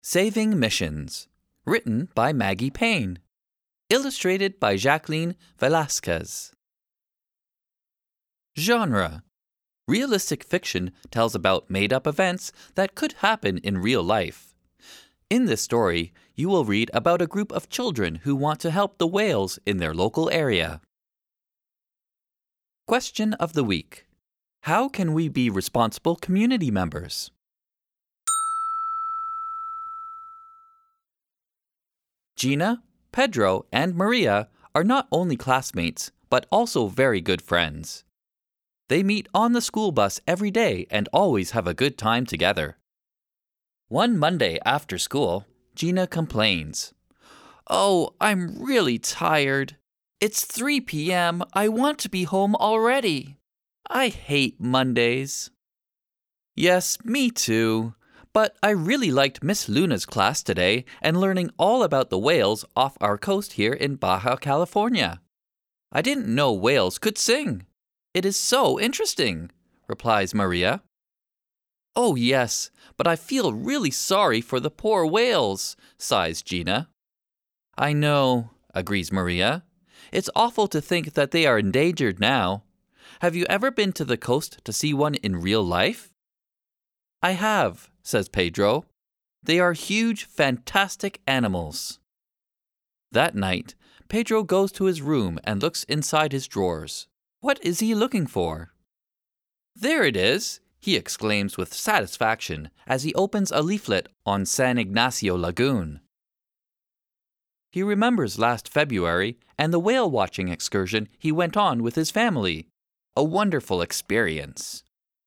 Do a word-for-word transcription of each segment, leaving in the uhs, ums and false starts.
Saving Missions, written by Maggie Payne, illustrated by Jacqueline Velasquez. Genre: realistic fiction tells about made-up events that could happen in real life. In this story, you will read about a group of children who want to help the whales in their local area. Question of the week: how can we be responsible community members? Gina, Pedro, and Maria are not only classmates, but also very good friends. They meet on the school bus every day and always have a good time together. One Monday after school, Gina complains, "Oh, I'm really tired. It's three p.m. I want to be home already. I hate Mondays." Yes, me too. But I really liked Miss Luna's class today and learning all about the whales off our coast here in Baja California. I didn't know whales could sing. It is so interesting, replies Maria. Oh yes, but I feel really sorry for the poor whales, sighs Gina. I know, agrees Maria. It's awful to think that they are endangered now. Have you ever been to the coast to see one in real life? I have, says Pedro. They are huge, fantastic animals. That night, Pedro goes to his room and looks inside his drawers. What is he looking for? There it is, he exclaims with satisfaction as he opens a leaflet on San Ignacio Lagoon. He remembers last February and the whale watching excursion he went on with his family. A wonderful experience.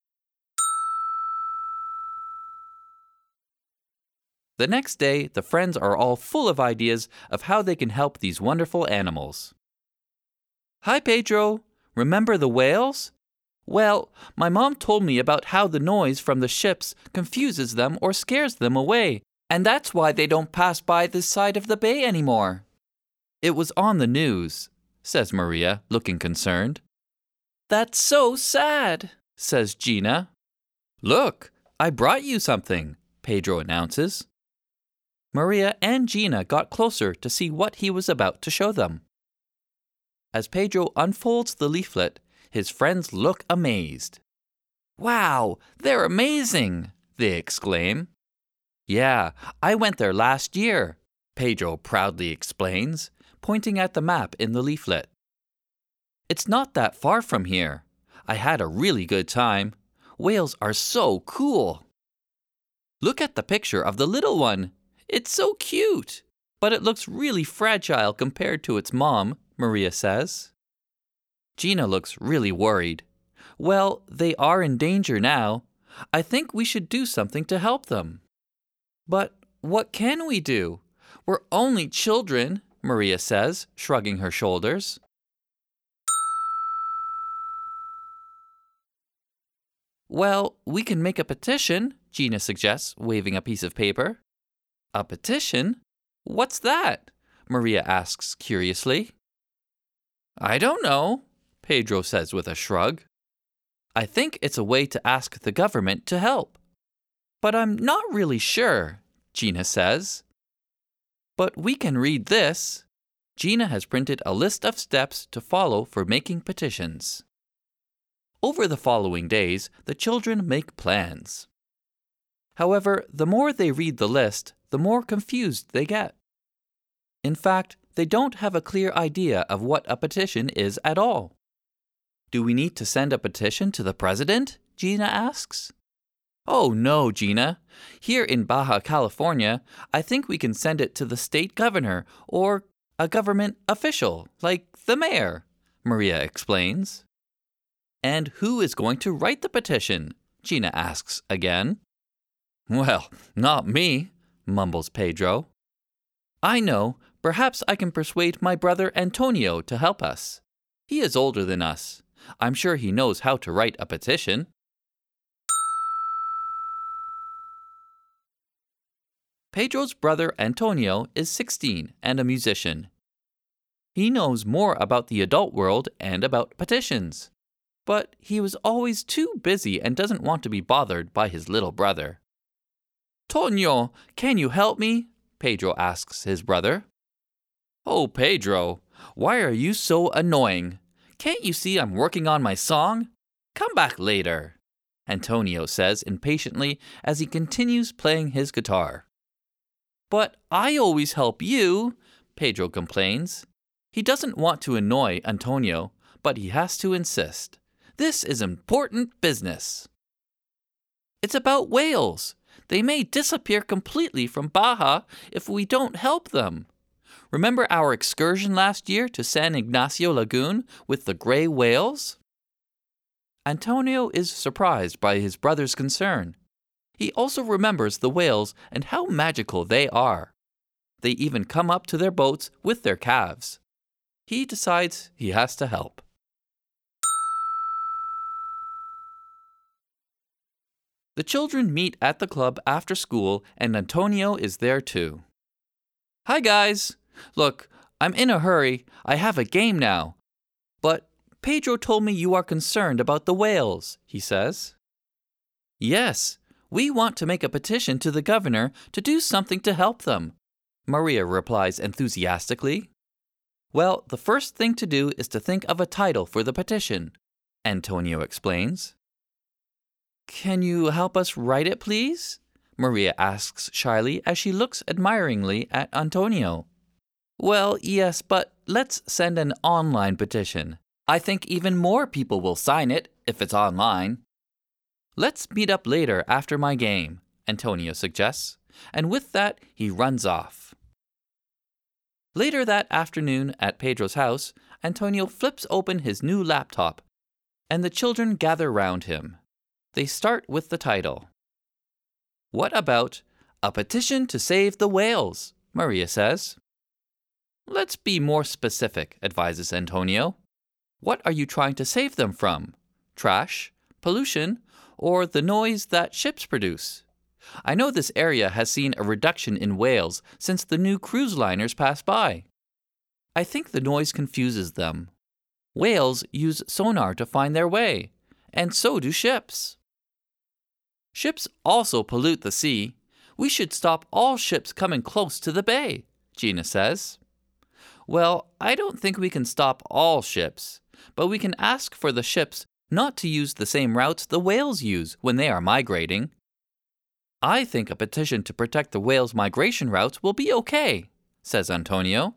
The next day, the friends are all full of ideas of how they can help these wonderful animals. Hi, Pedro. Remember the whales? Well, my mom told me about how the noise from the ships confuses them or scares them away, and that's why they don't pass by this side of the bay anymore. It was on the news, says Maria, looking concerned. That's so sad, says Gina. Look, I brought you something, Pedro announces. Maria and Gina got closer to see what he was about to show them. As Pedro unfolds the leaflet, his friends look amazed. Wow, they're amazing, they exclaim. Yeah, I went there last year, Pedro proudly explains, pointing at the map in the leaflet. It's not that far from here. I had a really good time. Whales are so cool. Look at the picture of the little one. It's so cute, but it looks really fragile compared to its mom, Maria says. Gina looks really worried. Well, they are in danger now. I think we should do something to help them. But what can we do? We're only children, Maria says, shrugging her shoulders. Well, we can make a petition, Gina suggests, waving a piece of paper. A petition? What's that? Maria asks curiously. I don't know, Pedro says with a shrug. I think it's a way to ask the government to help. But I'm not really sure, Gina says. But we can read this. Gina has printed a list of steps to follow for making petitions. Over the following days, the children make plans. However, the more they read the list, the more confused they get. In fact, they don't have a clear idea of what a petition is at all. Do we need to send a petition to the president? Gina asks. Oh no, Gina. Here in Baja California, I think we can send it to the state governor or a government official, like the mayor, Maria explains. And who is going to write the petition? Gina asks again. Well, not me, mumbles Pedro. I know. Perhaps I can persuade my brother Antonio to help us. He is older than us. I'm sure he knows how to write a petition. Pedro's brother Antonio is sixteen and a musician. He knows more about the adult world and about petitions. But he was always too busy and doesn't want to be bothered by his little brother. Tonio, can you help me? Pedro asks his brother. Oh, Pedro, why are you so annoying? Can't you see I'm working on my song? Come back later, Antonio says impatiently as he continues playing his guitar. But I always help you, Pedro complains. He doesn't want to annoy Antonio, but he has to insist. This is important business. It's about whales. They may disappear completely from Baja if we don't help them. Remember our excursion last year to San Ignacio Lagoon with the gray whales? Antonio is surprised by his brother's concern. He also remembers the whales and how magical they are. They even come up to their boats with their calves. He decides he has to help. The children meet at the club after school, and Antonio is there too. Hi guys! Look, I'm in a hurry. I have a game now. But Pedro told me you are concerned about the whales, he says. Yes, we want to make a petition to the governor to do something to help them, Maria replies enthusiastically. Well, the first thing to do is to think of a title for the petition, Antonio explains. Can you help us write it, please? Maria asks shyly as she looks admiringly at Antonio. Well, yes, but let's send an online petition. I think even more people will sign it if it's online. Let's meet up later after my game, Antonio suggests, and with that he runs off. Later that afternoon at Pedro's house, Antonio flips open his new laptop, and the children gather round him. They start with the title. What about A Petition to Save the Whales? Maria says. Let's be more specific, advises Antonio. What are you trying to save them from? Trash, pollution, or the noise that ships produce? I know this area has seen a reduction in whales since the new cruise liners passed by. I think the noise confuses them. Whales use sonar to find their way, and so do ships. Ships also pollute the sea. We should stop all ships coming close to the bay, Gina says. Well, I don't think we can stop all ships, but we can ask for the ships not to use the same routes the whales use when they are migrating. I think a petition to protect the whales' migration routes will be okay, says Antonio.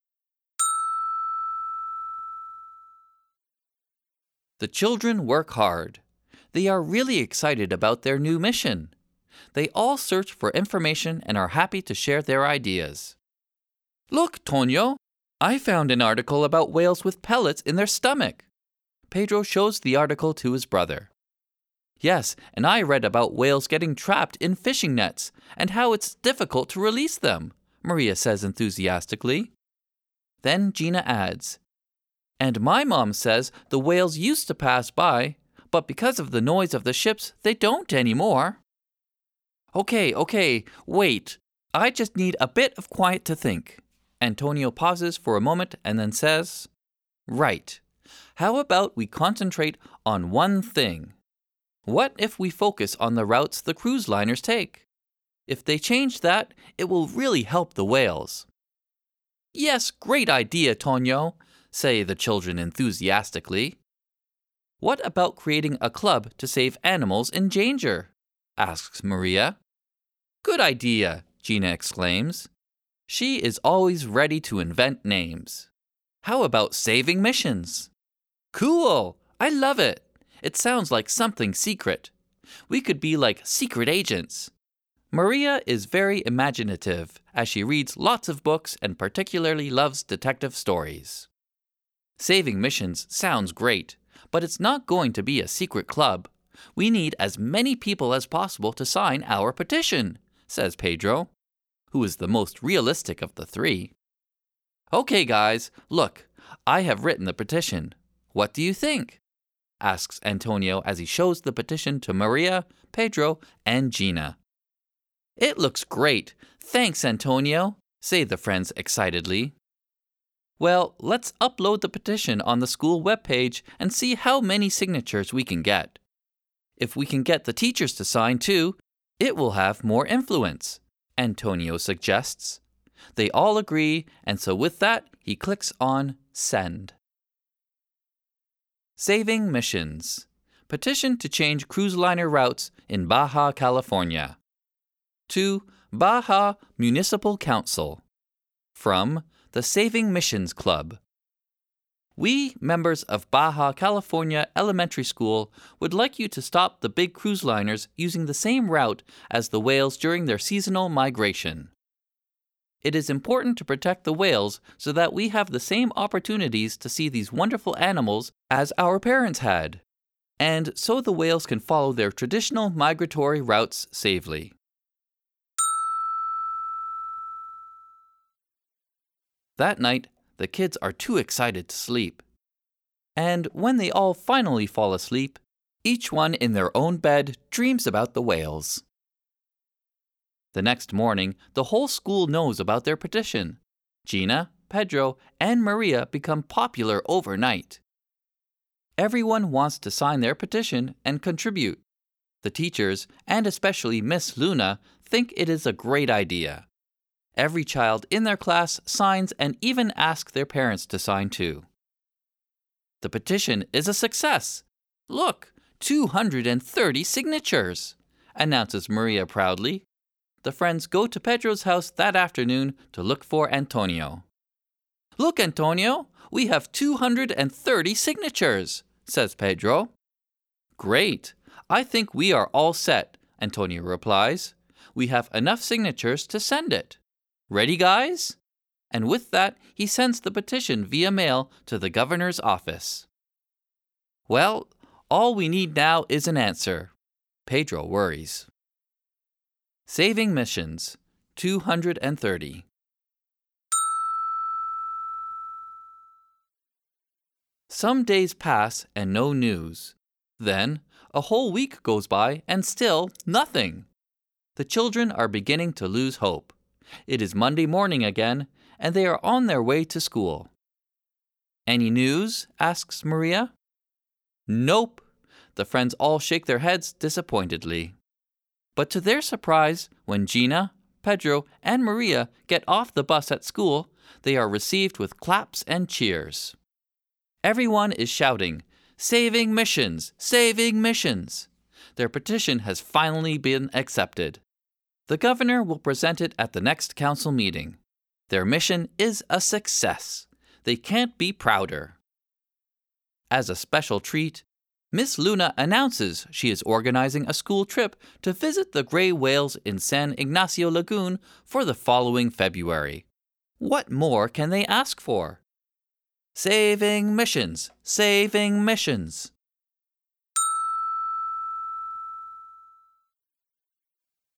The children work hard. They are really excited about their new mission. They all search for information and are happy to share their ideas. Look, Tonio, I found an article about whales with pellets in their stomach. Pedro shows the article to his brother. Yes, and I read about whales getting trapped in fishing nets and how it's difficult to release them, Maria says enthusiastically. Then Gina adds, and my mom says the whales used to pass by, but because of the noise of the ships, they don't anymore. Okay, okay, wait. I just need a bit of quiet to think. Antonio pauses for a moment and then says, Right. How about we concentrate on one thing? What if we focus on the routes the cruise liners take? If they change that, it will really help the whales. Yes, great idea, Tonio, say the children enthusiastically. What about creating a club to save animals in danger? Asks Maria. Good idea, Gina exclaims. She is always ready to invent names. How about saving missions? Cool! I love it! It sounds like something secret. We could be like secret agents. Maria is very imaginative as she reads lots of books and particularly loves detective stories. Saving missions sounds great, but it's not going to be a secret club. We need as many people as possible to sign our petition, says Pedro, who is the most realistic of the three. Okay, guys, look, I have written the petition. What do you think? Asks Antonio as he shows the petition to Maria, Pedro, and Gina. It looks great. Thanks, Antonio, say the friends excitedly. Well, let's upload the petition on the school webpage and see how many signatures we can get. If we can get the teachers to sign too, It will have more influence, Antonio suggests. They all agree, and so with that, he clicks on Send. Saving Missions. Petition to change cruise liner routes in Baja California. To Baja Municipal Council. From the Saving Missions Club. We, members of Baja California Elementary School, would like you to stop the big cruise liners using the same route as the whales during their seasonal migration. It is important to protect the whales so that we have the same opportunities to see these wonderful animals as our parents had, and so the whales can follow their traditional migratory routes safely. That night, the kids are too excited to sleep. And when they all finally fall asleep, each one in their own bed dreams about the whales. The next morning, the whole school knows about their petition. Gina, Pedro, and Maria become popular overnight. Everyone wants to sign their petition and contribute. The teachers, and especially Miss Luna, think it is a great idea. Every child in their class signs and even asks their parents to sign too. The petition is a success. Look, two hundred thirty signatures, announces Maria proudly. The friends go to Pedro's house that afternoon to look for Antonio. Look, Antonio, we have two hundred thirty signatures, says Pedro. Great, I think we are all set, Antonio replies. We have enough signatures to send it. Ready, guys? And with that, he sends the petition via mail to the governor's office. Well, all we need now is an answer. Pedro worries. Saving Missions, two hundred thirty. Some days pass and no news. Then, a whole week goes by and still nothing. The children are beginning to lose hope. It is Monday morning again, and they are on their way to school. Any news? Asks Maria. Nope. The friends all shake their heads disappointedly. But to their surprise, when Gina, Pedro, and Maria get off the bus at school, they are received with claps and cheers. Everyone is shouting, "Saving missions! Saving missions!" Their petition has finally been accepted. The governor will present it at the next council meeting. Their mission is a success. They can't be prouder. As a special treat, Miss Luna announces she is organizing a school trip to visit the gray whales in San Ignacio Lagoon for the following February. What more can they ask for? Saving missions! Saving missions!